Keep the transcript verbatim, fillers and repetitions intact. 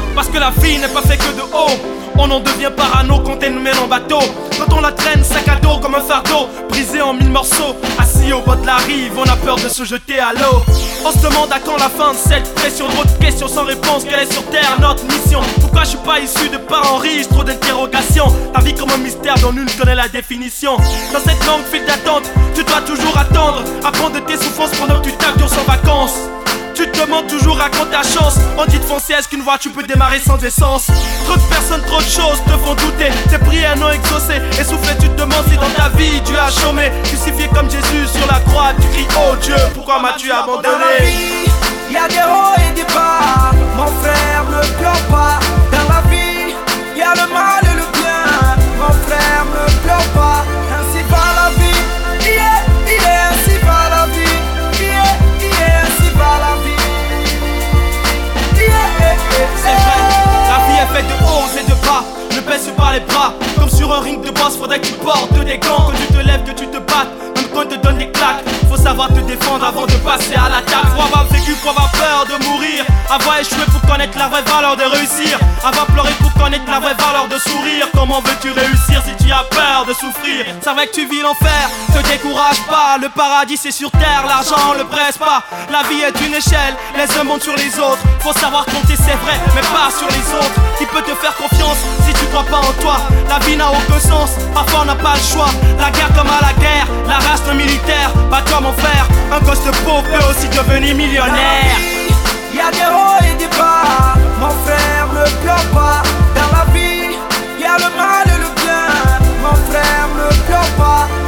Parce que la vie n'est pas faite que de haut. On en devient parano quand elle nous mène en bateau. Quand on la traîne sac à dos comme un fardeau, brisé en mille morceaux. Assis au bord de la rive, on a peur de se jeter à l'eau. On se demande à quand la fin de cette pression. Trop de questions sans réponse, quelle est sur terre notre mission? Pourquoi je suis pas issu de parents riches? Trop d'interrogations. Ta vie comme un mystère dont nul connaît la définition. Dans cette longue file d'attente, tu dois toujours attendre. Apprendre de tes souffrances pendant que tu tapes dur sans vacances. Tu te demandes toujours à quand ta chance. On dit de foncer, est-ce qu'une voiture peut démarrer sans essence? Trop de personnes, trop de choses te font douter. Tes prières non exaucées, essoufflé, tu te demandes si dans ta vie tu as chômé. Crucifié comme Jésus sur la croix, tu cries oh Dieu, pourquoi m'as-tu abandonné? Y'a des hauts et des bas, mon frère ne pleure pas. Dans la vie, y'a le mal et le bien, mon frère ne pleure pas. Ainsi va la vie, yeah, yeah, ainsi va la vie, yeah, yeah, ainsi va la vie. C'est vrai, la vie est faite de hauts et de bas. Ne baisse pas les bras, comme sur un ring de boss. Faudrait que tu portes des gants, que tu te lèves, que tu te battes. Même quand on te donne des claques, faut savoir te défendre avant de passer à l'attaque. Faut avoir vécu, faut avoir peur de mourir. Avoir échoué pour connaître la vraie valeur de réussir. Avoir pleuré pour connaître la vraie valeur de sourire. Comment veux-tu réussir si tu as peur de souffrir? C'est vrai que tu vis l'enfer, te décourage pas. Le paradis c'est sur terre, l'argent le presse pas. La vie est une échelle, les uns montent sur les autres. Faut savoir compter, c'est vrai, mais pas sur les autres. Qui peut te faire confiance si tu crois pas en toi? La vie n'a aucun sens, parfois on n'a pas le choix. La guerre comme à la guerre, la race d'un militaire. Pas toi mon frère, un gosse de pauvre peut aussi devenir millionnaire. Y'a des hauts et des bas, mon frère ne pleure pas. Dans la vie, y'a le mal et le bien, mon frère ne pleure pas.